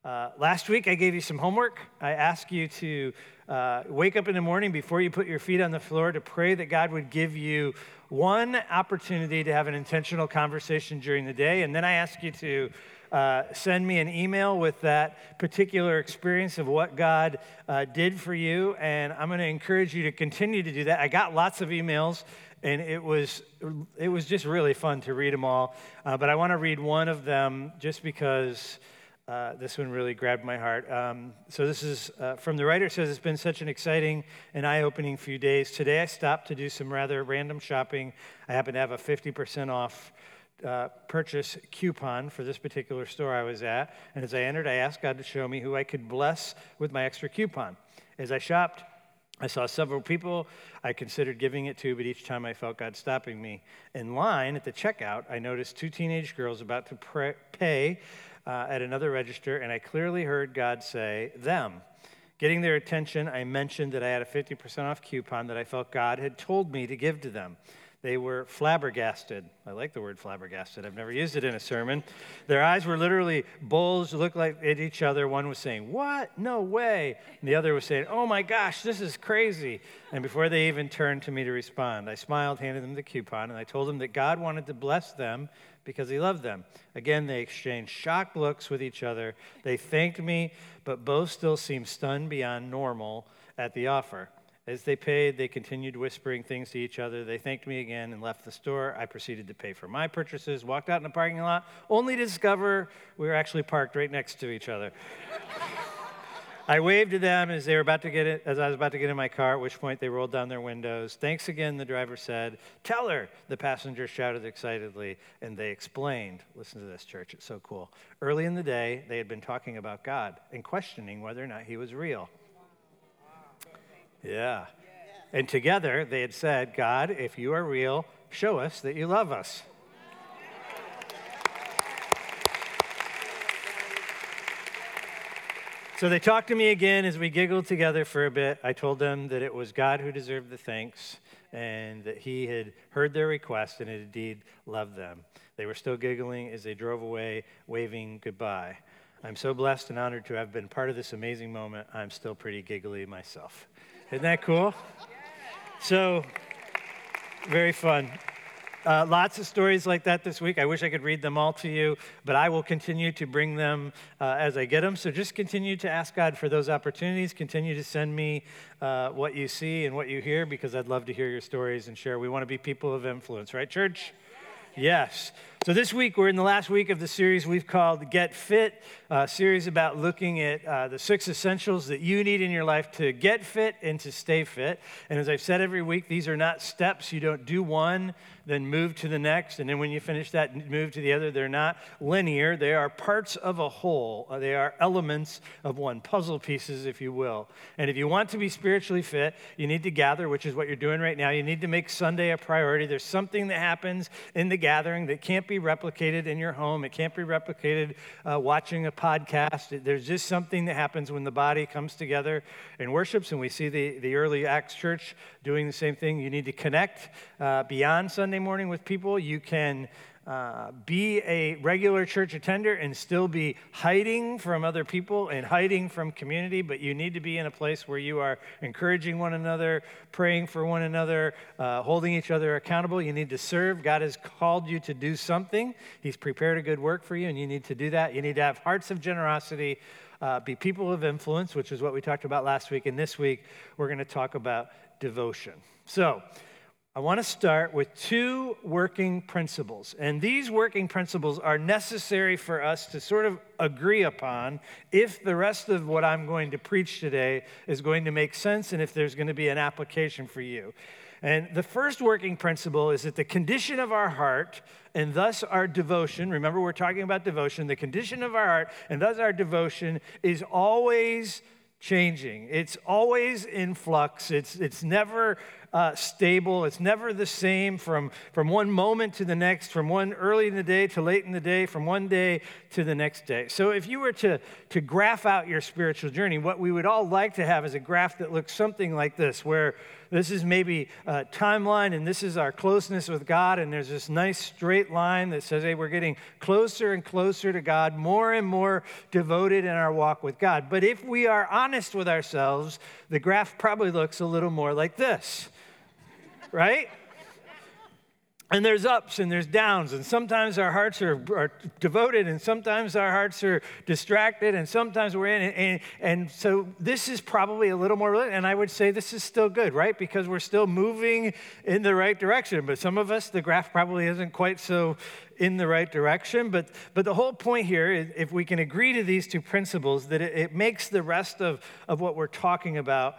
Last week, I gave you some homework. I asked you to wake up in the morning before you put your feet on the floor to pray that God would give you one opportunity to have an intentional conversation during the day. And then I asked you to send me an email with that particular experience of what God did for you. And I'm going to encourage you to continue to do that. I got lots of emails, and it was just really fun to read them all. But I want to read one of them just because this one really grabbed my heart. So this is from the writer. It says, it's been such an exciting and eye-opening few days. Today I stopped to do some rather random shopping. I happen to have a 50% off purchase coupon for this particular store I was at. And as I entered, I asked God to show me who I could bless with my extra coupon. As I shopped, I saw several people I considered giving it to, but each time I felt God stopping me. In line at the checkout, I noticed two teenage girls about to pay at another register, and I clearly heard God say, them. Getting their attention, I mentioned that I had a 50% off coupon that I felt God had told me to give to them. They were flabbergasted. I like the word flabbergasted. I've never used it in a sermon. Their eyes were literally bulged, looked like at each other. One was saying, what? No way. And the other was saying, oh my gosh, this is crazy. And before they even turned to me to respond, I smiled, handed them the coupon, and I told them that God wanted to bless them because he loved them. Again, they exchanged shocked looks with each other. They thanked me, but both still seemed stunned beyond normal at the offer. As they paid, they continued whispering things to each other. They thanked me again and left the store. I proceeded to pay for my purchases, walked out in the parking lot, only to discover we were actually parked right next to each other. I waved to them as I was about to get in my car, at which point they rolled down their windows. Thanks again, the driver said. Tell her, the passenger shouted excitedly, and they explained. Listen to this, church, it's so cool. Early in the day, they had been talking about God and questioning whether or not he was real. Yeah. And together they had said, God, if you are real, show us that you love us. So they talked to me again as we giggled together for a bit. I told them that it was God who deserved the thanks and that he had heard their request and had indeed loved them. They were still giggling as they drove away, waving goodbye. I'm so blessed and honored to have been part of this amazing moment. I'm still pretty giggly myself. Isn't that cool? So, very fun. Lots of stories like that this week. I wish I could read them all to you, but I will continue to bring them as I get them. So just continue to ask God for those opportunities. Continue to send me what you see and what you hear, because I'd love to hear your stories and share. We want to be people of influence, right, church? Yes. So this week, we're in the last week of the series we've called Get Fit, a series about looking at the 6 essentials that you need in your life to get fit and to stay fit. And as I've said every week, these are not steps. You don't do one, then move to the next, and then when you finish that, move to the other. They're not linear. They are parts of a whole. They are elements of one, puzzle pieces, if you will. And if you want to be spiritually fit, you need to gather, which is what you're doing right now. You need to make Sunday a priority. There's something that happens in the gathering that can't be replicated in your home. It can't be replicated watching a podcast. There's just something that happens when the body comes together and worships, and we see the early Acts church doing the same thing. You need to connect beyond Sunday morning with people. You can be a regular church attender and still be hiding from other people and hiding from community, but you need to be in a place where you are encouraging one another, praying for one another, holding each other accountable. You need to serve. God has called you to do something. He's prepared a good work for you, and you need to do that. You need to have hearts of generosity, be people of influence, which is what we talked about last week. And this week, we're going to talk about devotion. So, I want to start with 2 working principles. And these working principles are necessary for us to sort of agree upon if the rest of what I'm going to preach today is going to make sense and if there's going to be an application for you. And the first working principle is that the condition of our heart and thus our devotion, remember we're talking about devotion, the condition of our heart and thus our devotion is always changing. It's always in flux. It's never stable. It's never the same from one moment to the next, from one early in the day to late in the day, from one day to the next day. So if you were to graph out your spiritual journey, what we would all like to have is a graph that looks something like this, where this is maybe a timeline, and this is our closeness with God, and there's this nice straight line that says, hey, we're getting closer and closer to God, more and more devoted in our walk with God. But if we are honest with ourselves, the graph probably looks a little more like this, right? And there's ups and there's downs, and sometimes our hearts are devoted, and sometimes our hearts are distracted, and sometimes we're in. And so this is probably a little more, and I would say this is still good, right? Because we're still moving in the right direction. But some of us, the graph probably isn't quite so in the right direction. But the whole point here is if we can agree to these two principles, that it makes the rest of what we're talking about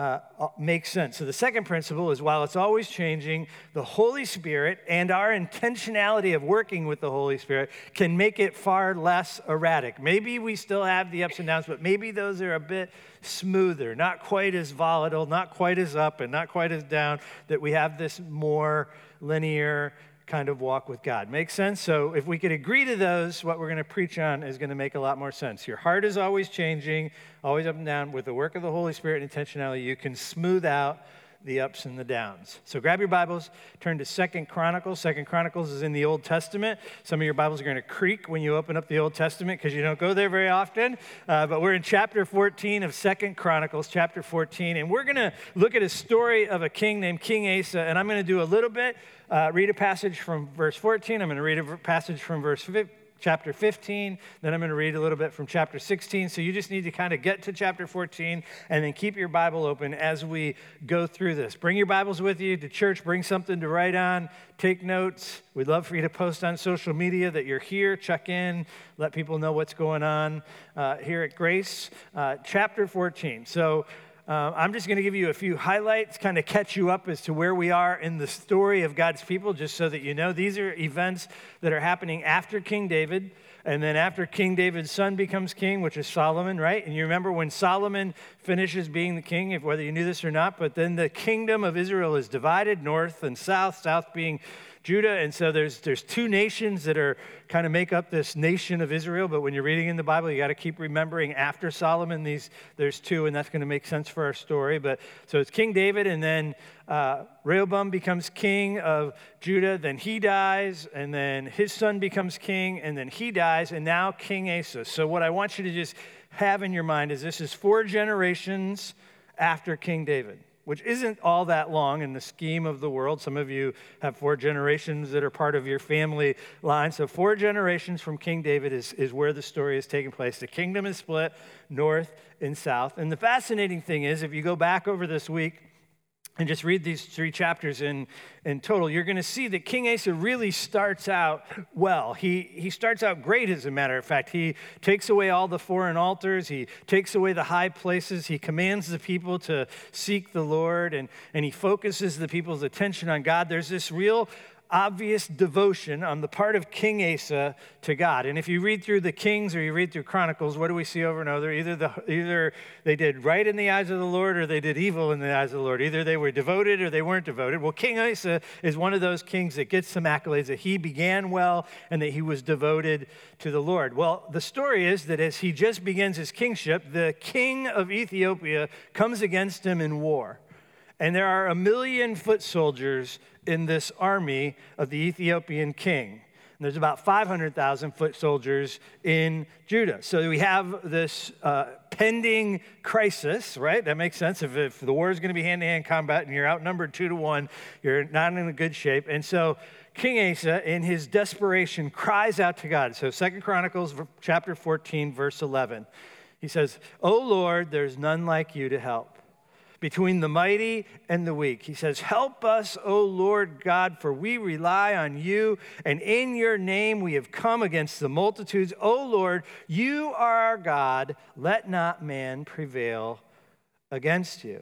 makes sense. So the second principle is, while it's always changing, the Holy Spirit and our intentionality of working with the Holy Spirit can make it far less erratic. Maybe we still have the ups and downs, but maybe those are a bit smoother, not quite as volatile, not quite as up and not quite as down, that we have this more linear kind of walk with God. Make sense? So if we could agree to those, what we're going to preach on is going to make a lot more sense. Your heart is always changing, always up and down. With the work of the Holy Spirit and intentionality, you can smooth out the ups and the downs. So grab your Bibles, turn to 2 Chronicles. 2 Chronicles is in the Old Testament. Some of your Bibles are going to creak when you open up the Old Testament because you don't go there very often. But we're in chapter 14 of 2 Chronicles, chapter 14. And we're going to look at a story of a king named King Asa. And I'm going to do a little bit, read a passage from verse 14. I'm going to read a passage from chapter 15, then I'm going to read a little bit from chapter 16. So you just need to kind of get to chapter 14 and then keep your Bible open as we go through this. Bring your Bibles with you to church. Bring something to write on. Take notes. We'd love for you to post on social media that you're here. Check in. Let people know what's going on here at Grace. Chapter 14. So I'm just going to give you a few highlights, kind of catch you up as to where we are in the story of God's people, just so that you know. These are events that are happening after King David, and then after King David's son becomes king, which is Solomon, right? And you remember when Solomon finishes being the king, if whether you knew this or not, but then the kingdom of Israel is divided, north and south being Judah, and so there's two nations that are kind of make up this nation of Israel, but when you're reading in the Bible, you got to keep remembering after Solomon, there's two, and that's going to make sense for our story. But so it's King David, and then Rehoboam becomes king of Judah, then he dies, and then his son becomes king, and then he dies, and now King Asa. So what I want you to just have in your mind is this is 4 generations after King David, which isn't all that long in the scheme of the world. Some of you have 4 generations that are part of your family line. So 4 generations from King David is where the story is taking place. The kingdom is split north and south. And the fascinating thing is, if you go back over this week and just read these 3 chapters in total, you're going to see that King Asa really starts out well. He starts out great, as a matter of fact. He takes away all the foreign altars. He takes away the high places. He commands the people to seek the Lord, and he focuses the people's attention on God. There's this real obvious devotion on the part of King Asa to God. And if you read through the Kings or you read through Chronicles, what do we see over and over? Either they did right in the eyes of the Lord or they did evil in the eyes of the Lord. Either they were devoted or they weren't devoted. Well, King Asa is one of those kings that gets some accolades, that he began well and that he was devoted to the Lord. Well, the story is that as he just begins his kingship, the king of Ethiopia comes against him in war. And there are 1 million foot soldiers in this army of the Ethiopian king. And there's about 500,000 foot soldiers in Judah. So we have this pending crisis, right? That makes sense. If the war is going to be hand-to-hand combat and you're outnumbered 2-1, you're not in a good shape. And so King Asa, in his desperation, cries out to God. So 2 Chronicles chapter 14, verse 11. He says, "O Lord, there's none like you to help between the mighty and the weak." He says, "Help us, O Lord God, for we rely on you, and in your name we have come against the multitudes. O Lord, you are our God. Let not man prevail against you."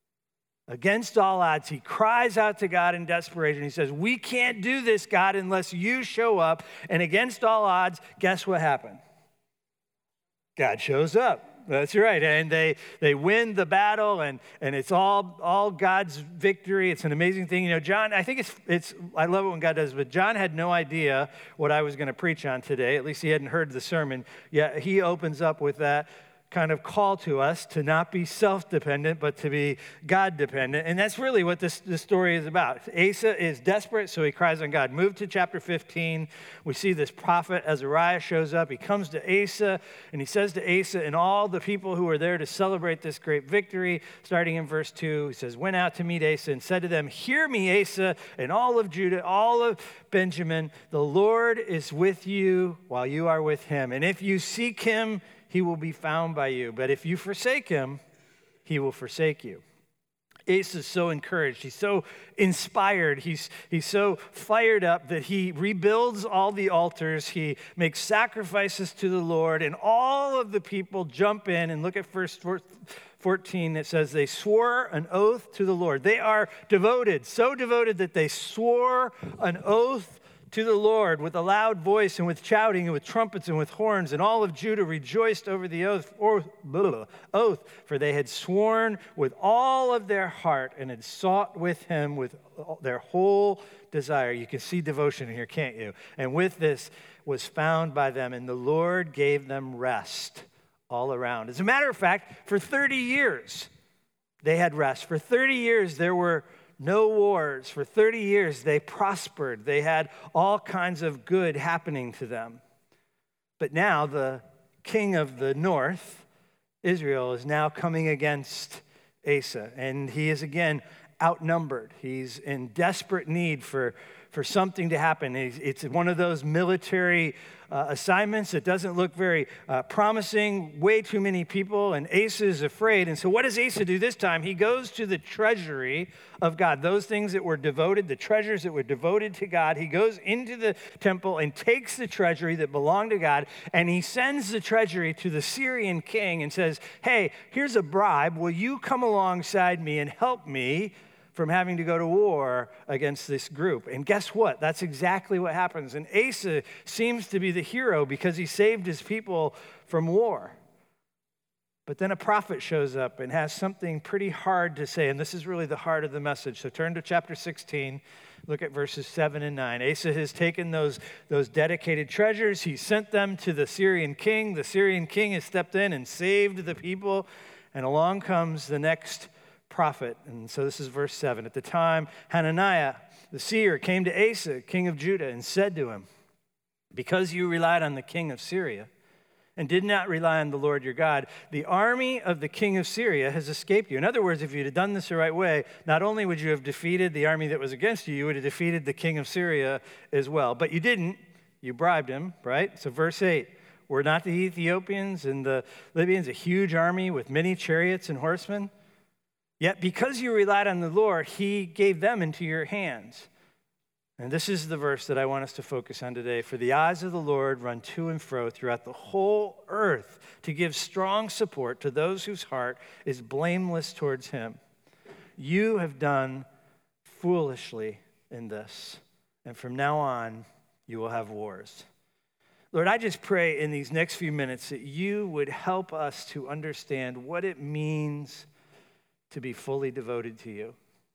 Against all odds, he cries out to God in desperation. He says, "We can't do this, God, unless you show up." And against all odds, guess what happened? God shows up. That's right, and they win the battle, and it's all God's victory. It's an amazing thing. You know, John, I think it's I love it when God does, but John had no idea what I was going to preach on today. At least he hadn't heard the sermon. Yeah, he opens up with that. kind of call to us to not be self-dependent, but to be God-dependent. And that's really what this story is about. Asa is desperate, so he cries on God. Move to chapter 15. We see this prophet Azariah shows up. He comes to Asa, and he says to Asa and all the people who are there to celebrate this great victory, starting in verse 2, he says, went out to meet Asa and said to them, hear me, Asa, and all of Judah, all of Benjamin, the Lord is with you while you are with him. And if you seek him, he will be found by you. But if you forsake him, he will forsake you. Asa is so encouraged. He's so inspired. He's so fired up that he rebuilds all the altars. He makes sacrifices to the Lord. And all of the people jump in. And look at verse 14. It says, they swore an oath to the Lord. They are devoted, so devoted that they swore an oath to the Lord with a loud voice and with shouting and with trumpets and with horns. And all of Judah rejoiced over the oath, for they had sworn with all of their heart and had sought with him with their whole desire. You can see devotion here, can't you? And with this was found by them, and the Lord gave them rest all around. As a matter of fact, for 30 years, they had rest. For 30 years, there were no wars. For 30 years, they prospered. They had all kinds of good happening to them. But now the king of the north, Israel, is now coming against Asa. And he is again outnumbered. He's in desperate need for something to happen. It's one of those military assignments that doesn't look very promising, way too many people, and Asa is afraid. And so what does Asa do this time? He goes to the treasury of God, those things that were devoted, the treasures that were devoted to God. He goes into the temple and takes the treasury that belonged to God, and he sends the treasury to the Syrian king and says, hey, here's a bribe. Will you come alongside me and help me from having to go to war against this group? And guess what? That's exactly what happens. And Asa seems to be the hero because he saved his people from war. But then a prophet shows up and has something pretty hard to say. And this is really the heart of the message. So turn to chapter 16. Look at verses 7 and 9. Asa has taken those dedicated treasures. He sent them to the Syrian king. The Syrian king has stepped in and saved the people. And along comes the next prophet. And so this is verse 7. At the time, Hananiah, the seer, came to Asa, king of Judah, and said to him, because you relied on the king of Syria and did not rely on the Lord your God, the army of the king of Syria has escaped you. In other words, if you'd have done this the right way, not only would you have defeated the army that was against you, you would have defeated the king of Syria as well. But you didn't. You bribed him, right? So verse 8, were not the Ethiopians and the Libyans a huge army with many chariots and horsemen? Yet because you relied on the Lord, he gave them into your hands. And this is the verse that I want us to focus on today. For the eyes of the Lord run to and fro throughout the whole earth to give strong support to those whose heart is blameless towards him. You have done foolishly in this, and from now on you will have wars. Lord, I just pray in these next few minutes that you would help us to understand what it means to be fully devoted to you,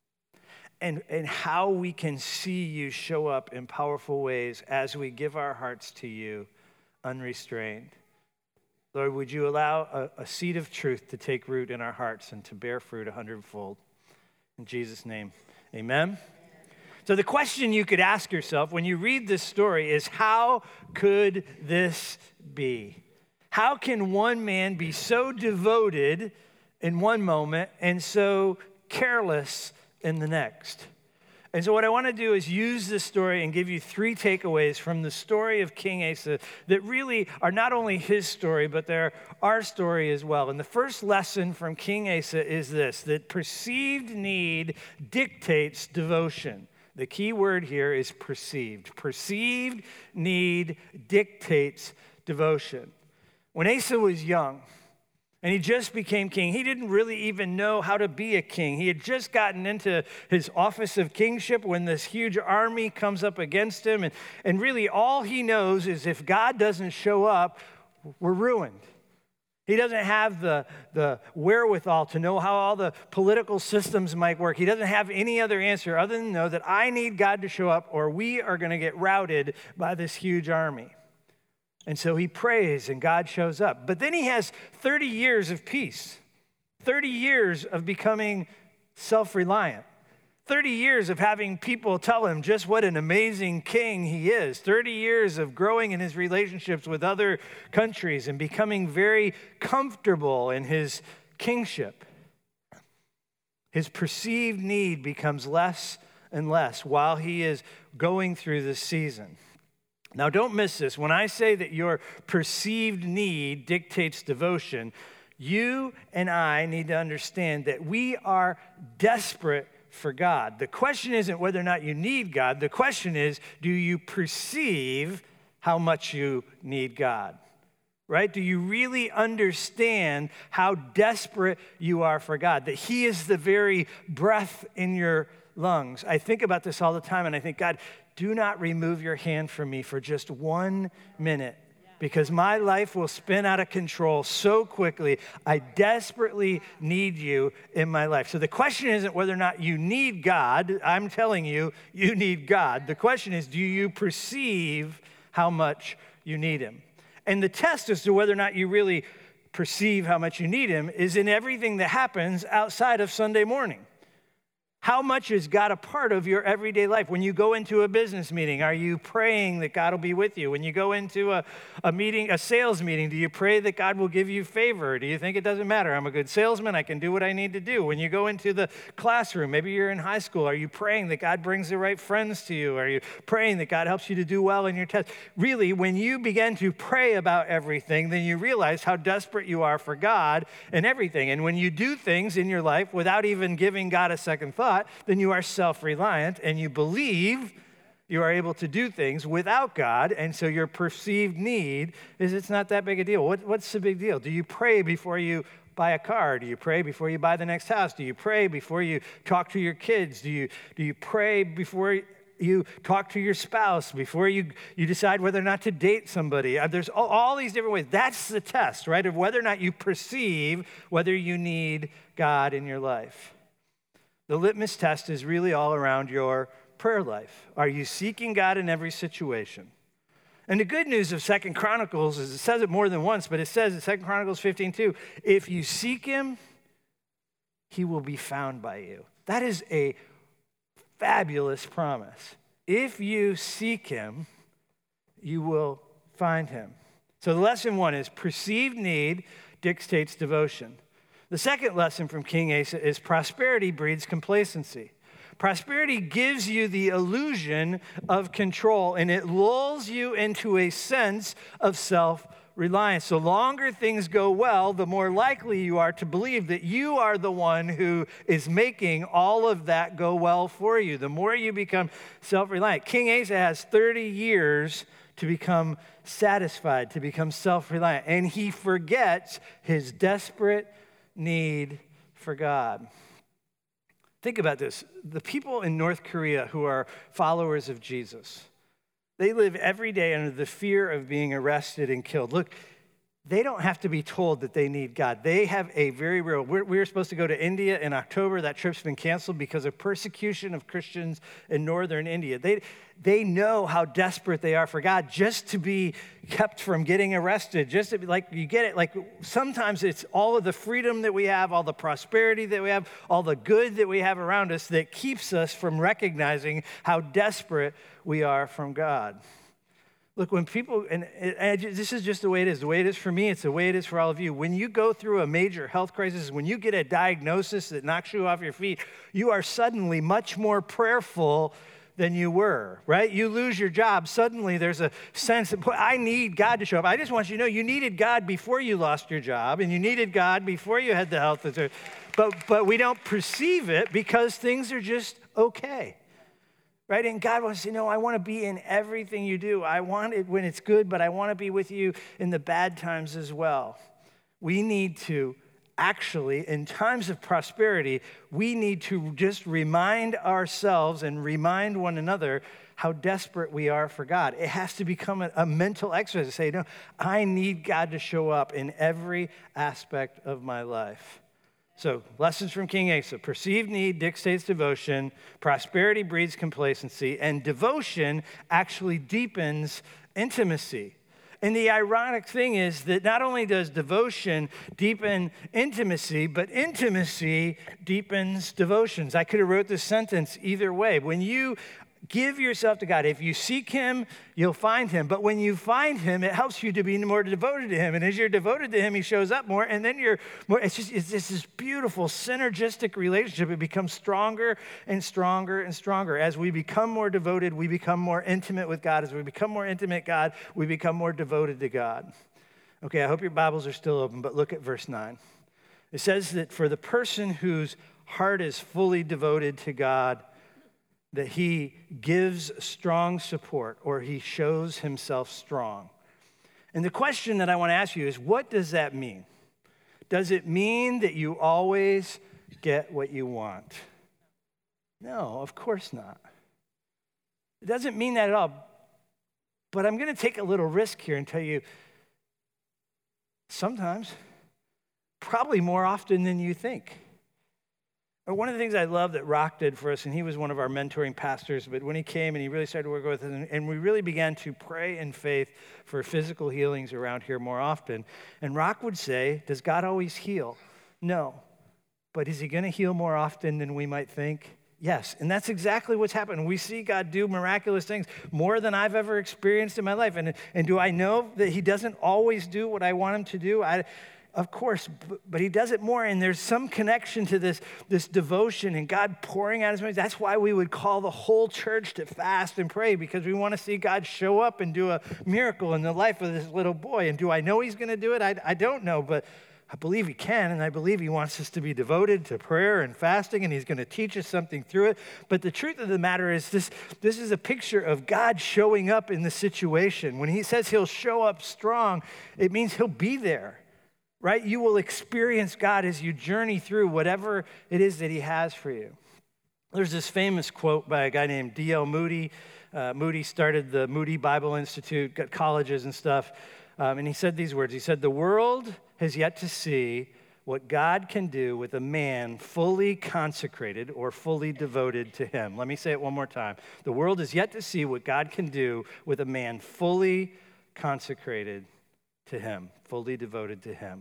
and how we can see you show up in powerful ways as we give our hearts to you unrestrained. Lord, would you allow a seed of truth to take root in our hearts and to bear fruit 100-fold? In Jesus' name, amen. So the question you could ask yourself when you read this story is, how could this be? How can one man be so devoted in one moment and so careless in the next? And so what I want to do is use this story and give you 3 takeaways from the story of King Asa that really are not only his story, but they're our story as well. And the first lesson from King Asa is this, that perceived need dictates devotion. The key word here is perceived. Perceived need dictates devotion. When Asa was young, and he just became king, he didn't really even know how to be a king. He had just gotten into his office of kingship when this huge army comes up against him. And really all he knows is if God doesn't show up, we're ruined. He doesn't have the wherewithal to know how all the political systems might work. He doesn't have any other answer other than know that I need God to show up or we are going to get routed by this huge army. And so he prays and God shows up. But then he has 30 years of peace, 30 years of becoming self-reliant, 30 years of having people tell him just what an amazing king he is, 30 years of growing in his relationships with other countries and becoming very comfortable in his kingship. His perceived need becomes less and less while he is going through this season. Now, don't miss this. When I say that your perceived need dictates devotion, you and I need to understand that we are desperate for God. The question isn't whether or not you need God. The question is, do you perceive how much you need God? Right? Do you really understand how desperate you are for God? That he is the very breath in your lungs. I think about this all the time, and I think, God, do not remove your hand from me for just 1 minute, because my life will spin out of control so quickly. I desperately need you in my life. So the question isn't whether or not you need God. I'm telling you, you need God. The question is, do you perceive how much you need him? And the test as to whether or not you really perceive how much you need him is in everything that happens outside of Sunday morning. How much is God a part of your everyday life? When you go into a business meeting, are you praying that God will be with you? When you go into a meeting, a sales meeting, do you pray that God will give you favor? Do you think it doesn't matter? I'm a good salesman. I can do what I need to do. When you go into the classroom, maybe you're in high school, are you praying that God brings the right friends to you? Are you praying that God helps you to do well in your test? Really, when you begin to pray about everything, then you realize how desperate you are for God and everything. And when you do things in your life without even giving God a second thought, then you are self-reliant and you believe you are able to do things without God, and so your perceived need is it's not that big a deal. What's the big deal? Do you pray before you buy a car? Do you pray before you buy the next house? Do you pray before you talk to your kids? Do you pray before you talk to your spouse, before you decide whether or not to date somebody? There's all these different ways. That's the test, right, of whether or not you perceive whether you need God in your life. The litmus test is really all around your prayer life. Are you seeking God in every situation? And the good news of 2 Chronicles is it says it more than once, but it says in 2 Chronicles 15:2, if you seek him, he will be found by you. That is a fabulous promise. If you seek him, you will find him. So the lesson one is perceived need dictates devotion. The second lesson from King Asa is prosperity breeds complacency. Prosperity gives you the illusion of control, and it lulls you into a sense of self-reliance. The longer things go well, the more likely you are to believe that you are the one who is making all of that go well for you. The more you become self-reliant. King Asa has 30 years to become satisfied, to become self-reliant, and he forgets his desperate need for God. Think about this. The people in North Korea who are followers of Jesus, they live every day under the fear of being arrested and killed. Look, they don't have to be told that they need God. They have a very real, we were supposed to go to India in October. That trip's been canceled because of persecution of Christians in northern India. They know how desperate they are for God just to be kept from getting arrested, just to be like, you get it, like sometimes it's all of the freedom that we have, all the prosperity that we have, all the good that we have around us that keeps us from recognizing how desperate we are from God. Look, when people, and this is just the way it is for me, it's the way it is for all of you. When you go through a major health crisis, when you get a diagnosis that knocks you off your feet, you are suddenly much more prayerful than you were, right? You lose your job. Suddenly there's a sense that I need God to show up. I just want you to know you needed God before you lost your job, and you needed God before you had the health. But we don't perceive it because things are just okay. Right? And God wants to know, I want to be in everything you do. I want it when it's good, but I want to be with you in the bad times as well. We need to actually, in times of prosperity, we need to just remind ourselves and remind one another how desperate we are for God. It has to become a mental exercise to say, no, I need God to show up in every aspect of my life. So, lessons from King Asa. Perceived need dictates devotion, prosperity breeds complacency, and devotion actually deepens intimacy. And the ironic thing is that not only does devotion deepen intimacy, but intimacy deepens devotions. I could have wrote this sentence either way. When you give yourself to God, if you seek him, you'll find him. But when you find him, it helps you to be more devoted to him. And as you're devoted to him, he shows up more. And then you're more, it's this beautiful synergistic relationship. It becomes stronger and stronger and stronger. As we become more devoted, we become more intimate with God. As we become more intimate with God, we become more devoted to God. Okay, I hope your Bibles are still open, but look at verse 9. It says that for the person whose heart is fully devoted to God, that he gives strong support, or he shows himself strong. And the question that I want to ask you is, what does that mean? Does it mean that you always get what you want? No, of course not. It doesn't mean that at all. But I'm going to take a little risk here and tell you, sometimes, probably more often than you think. One of the things I love that Rock did for us, and he was one of our mentoring pastors, but when he came and he really started to work with us, and we really began to pray in faith for physical healings around here more often. And Rock would say, does God always heal? No. But is he going to heal more often than we might think? Yes. And that's exactly what's happened. We see God do miraculous things more than I've ever experienced in my life. And do I know that he doesn't always do what I want him to do? Of course, but he does it more, and there's some connection to this devotion and God pouring out his mercy. That's why we would call the whole church to fast and pray, because we want to see God show up and do a miracle in the life of this little boy. And do I know he's going to do it? I don't know, but I believe he can, and I believe he wants us to be devoted to prayer and fasting, and he's going to teach us something through it. But the truth of the matter is this is a picture of God showing up in the situation. When he says he'll show up strong, it means he'll be there. Right? You will experience God as you journey through whatever it is that he has for you. There's this famous quote by a guy named D.L. Moody. Moody started the Moody Bible Institute, got colleges and stuff. And he said these words. He said, "The world has yet to see what God can do with a man fully consecrated or fully devoted to him." Let me say it one more time. The world is yet to see what God can do with a man fully consecrated to him, fully devoted to him.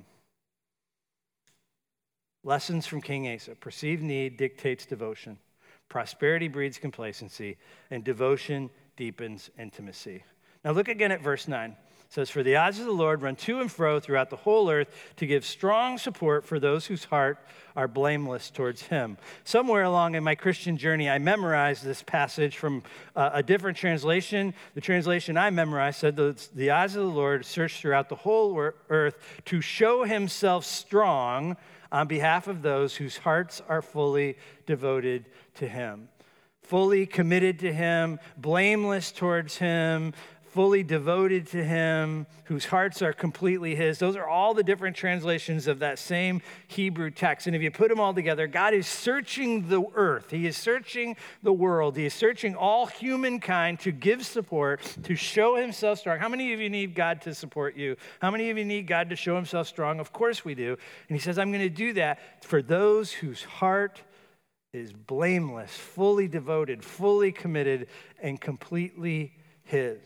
Lessons from King Asa. Perceived need dictates devotion. Prosperity breeds complacency, and devotion deepens intimacy. Now look again at verse 9. It says, "For the eyes of the Lord run to and fro throughout the whole earth to give strong support for those whose heart are blameless towards him." Somewhere along in my Christian journey, I memorized this passage from a different translation. The translation I memorized said, "The eyes of the Lord search throughout the whole earth to show himself strong on behalf of those whose hearts are fully devoted to him." Fully committed to him, blameless towards him, fully devoted to him, whose hearts are completely his. Those are all the different translations of that same Hebrew text. And if you put them all together, God is searching the earth. He is searching the world. He is searching all humankind to give support, to show himself strong. How many of you need God to support you? How many of you need God to show himself strong? Of course we do. And he says, I'm going to do that for those whose heart is blameless, fully devoted, fully committed, and completely his.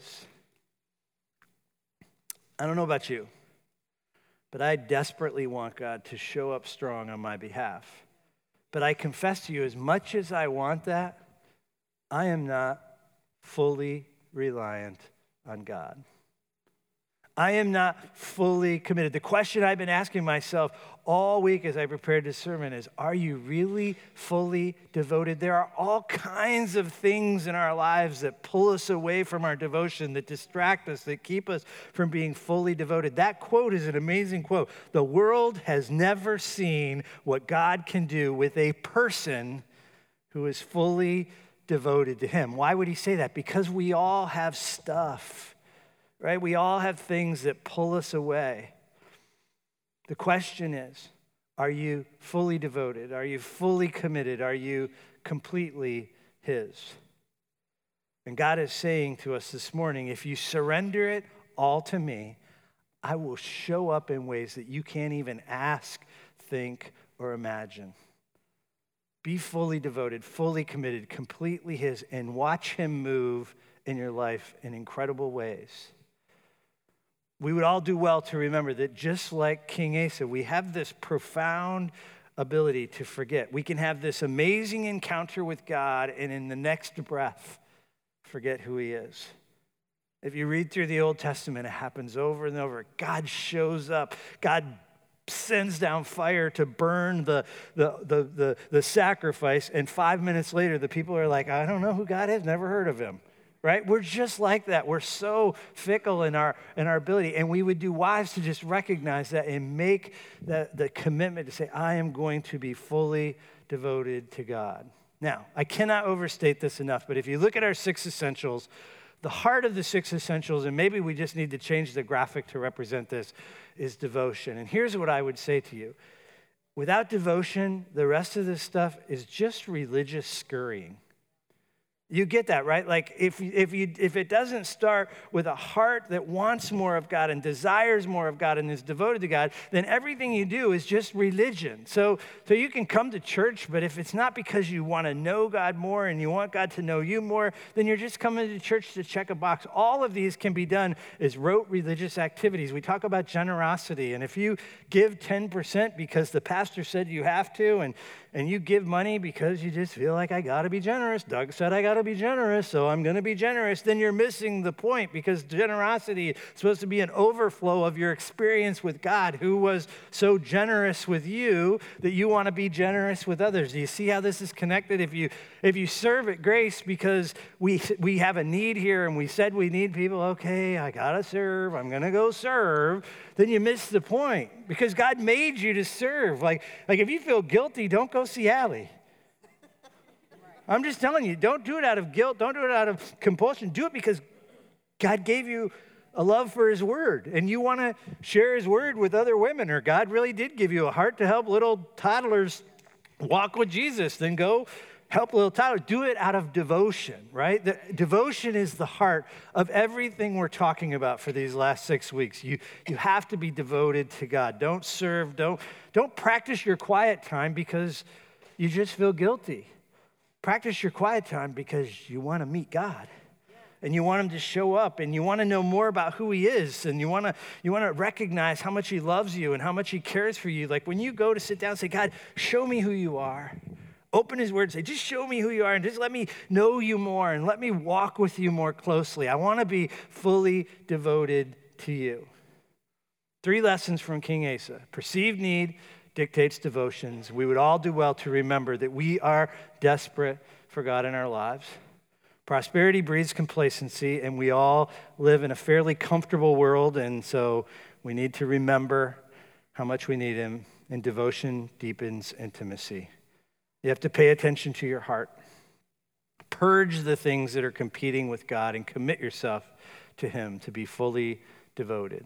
I don't know about you, but I desperately want God to show up strong on my behalf. But I confess to you, as much as I want that, I am not fully reliant on God. I am not fully committed. The question I've been asking myself all week as I prepared this sermon is, are you really fully devoted? There are all kinds of things in our lives that pull us away from our devotion, that distract us, that keep us from being fully devoted. That quote is an amazing quote. The world has never seen what God can do with a person who is fully devoted to him. Why would he say that? Because we all have stuff. Right? We all have things that pull us away. The question is, are you fully devoted? Are you fully committed? Are you completely his? And God is saying to us this morning, if you surrender it all to me, I will show up in ways that you can't even ask, think, or imagine. Be fully devoted, fully committed, completely his, and watch him move in your life in incredible ways. we would all do well to remember that just like King Asa, we have this profound ability to forget. We can have this amazing encounter with God and in the next breath, forget who he is. If you read through the Old Testament, it happens over and over. God shows up. God sends down fire to burn the sacrifice, and 5 minutes later, the people are like, I don't know who God is, never heard of him. Right? We're just like that. We're so fickle in our ability, and we would do wise to just recognize that and make the commitment to say, I am going to be fully devoted to God. Now, I cannot overstate this enough, but if you look at our 6 essentials, the heart of the 6 essentials, and maybe we just need to change the graphic to represent this, is devotion. And here's what I would say to you. Without devotion, the rest of this stuff is just religious scurrying. You get that, right? Like if it doesn't start with a heart that wants more of God and desires more of God and is devoted to God, then everything you do is just religion. So you can come to church, but if it's not because you want to know God more and you want God to know you more, then you're just coming to church to check a box. All of these can be done as rote religious activities. We talk about generosity, and if you give 10% because the pastor said you have to, and you give money because you just feel like I got to be generous. Doug said I got to be generous, so I'm going to be generous. Then you're missing the point, because generosity is supposed to be an overflow of your experience with God, who was so generous with you that you want to be generous with others. Do you see how this is connected? If you serve at Grace because we have a need here and we said we need people, okay, I got to serve, I'm going to go serve, then you miss the point, because God made you to serve. Like if you feel guilty, don't go see Allie. I'm just telling you, don't do it out of guilt. Don't do it out of compulsion. Do it because God gave you a love for his word, and you want to share his word with other women, or God really did give you a heart to help little toddlers walk with Jesus. Then go help little toddlers. Do it out of devotion, right? Devotion is the heart of everything we're talking about for these last 6 weeks. You have to be devoted to God. Don't serve. Don't practice your quiet time because you just feel guilty. Practice your quiet time because you want to meet God. And you want him to show up, and you want to know more about who he is, and you want to recognize how much he loves you and how much he cares for you. Like when you go to sit down and say, God, show me who you are. Open his word and say, just show me who you are, and just let me know you more, and let me walk with you more closely. I want to be fully devoted to you. 3 lessons from King Asa. Perceived need dictates devotions. We would all do well to remember that we are desperate for God in our lives. Prosperity breeds complacency, and we all live in a fairly comfortable world, and so we need to remember how much we need him, and devotion deepens intimacy. You have to pay attention to your heart. Purge the things that are competing with God and commit yourself to him to be fully devoted.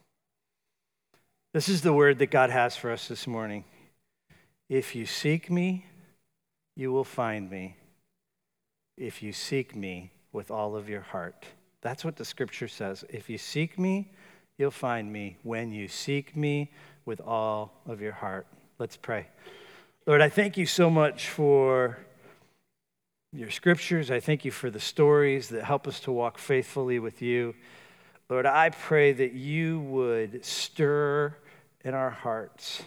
This is the word that God has for us this morning. If you seek me, you will find me. If you seek me with all of your heart. That's what the scripture says. If you seek me, you'll find me when you seek me with all of your heart. Let's pray. Lord, I thank you so much for your scriptures. I thank you for the stories that help us to walk faithfully with you. Lord, I pray that you would stir in our hearts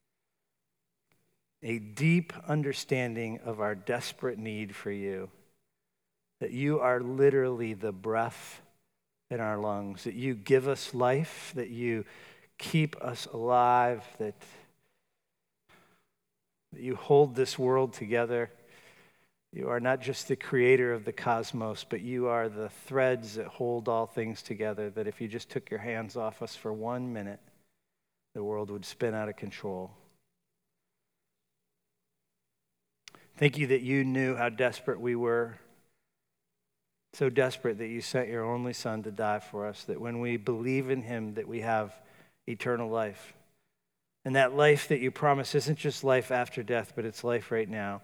a deep understanding of our desperate need for you. That you are literally the breath in our lungs, that you give us life, that you keep us alive, that you hold this world together. You are not just the creator of the cosmos, but you are the threads that hold all things together, that if you just took your hands off us for 1 minute, the world would spin out of control. Thank you that you knew how desperate we were. So desperate that you sent your only son to die for us, that when we believe in him, that we have eternal life. And that life that you promise isn't just life after death, but it's life right now.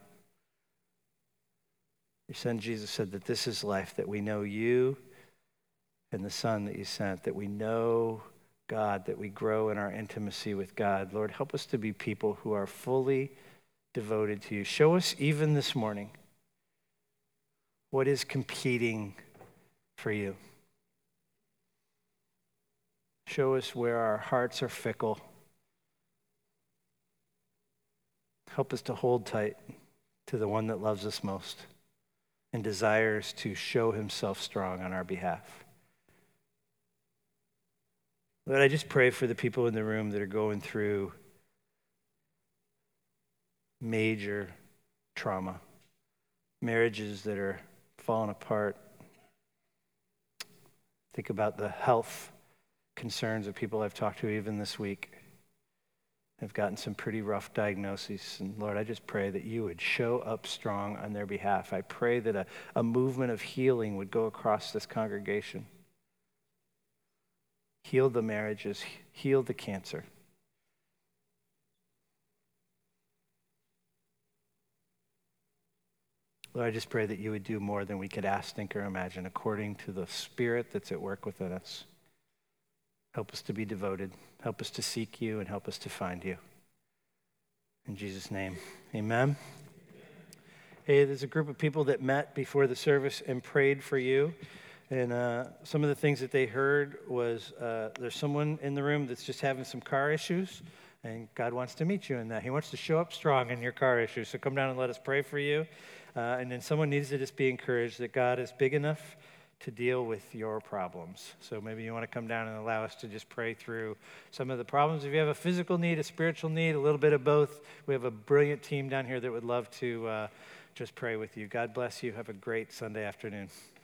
Your son Jesus said that this is life, that we know you and the son that you sent, that we know God, that we grow in our intimacy with God. Lord, help us to be people who are fully devoted to you. Show us even this morning what is competing for you. Show us where our hearts are fickle. Help us to hold tight to the one that loves us most and desires to show himself strong on our behalf. Lord, I just pray for the people in the room that are going through major trauma, marriages that are falling apart. Think about the health concerns of people I've talked to even this week. Have gotten some pretty rough diagnoses. And Lord, I just pray that you would show up strong on their behalf. I pray that a movement of healing would go across this congregation. Heal the marriages, heal the cancer. Lord, I just pray that you would do more than we could ask, think, or imagine according to the Spirit that's at work within us. Help us to be devoted. Help us to seek you and help us to find you. In Jesus' name, amen. Hey, there's a group of people that met before the service and prayed for you. And some of the things that they heard was there's someone in the room that's just having some car issues, and God wants to meet you in that. He wants to show up strong in your car issues. So come down and let us pray for you. And then someone needs to just be encouraged that God is big enough to deal with your problems. So maybe you want to come down and allow us to just pray through some of the problems. If you have a physical need, a spiritual need, a little bit of both, we have a brilliant team down here that would love to just pray with you. God bless you. Have a great Sunday afternoon.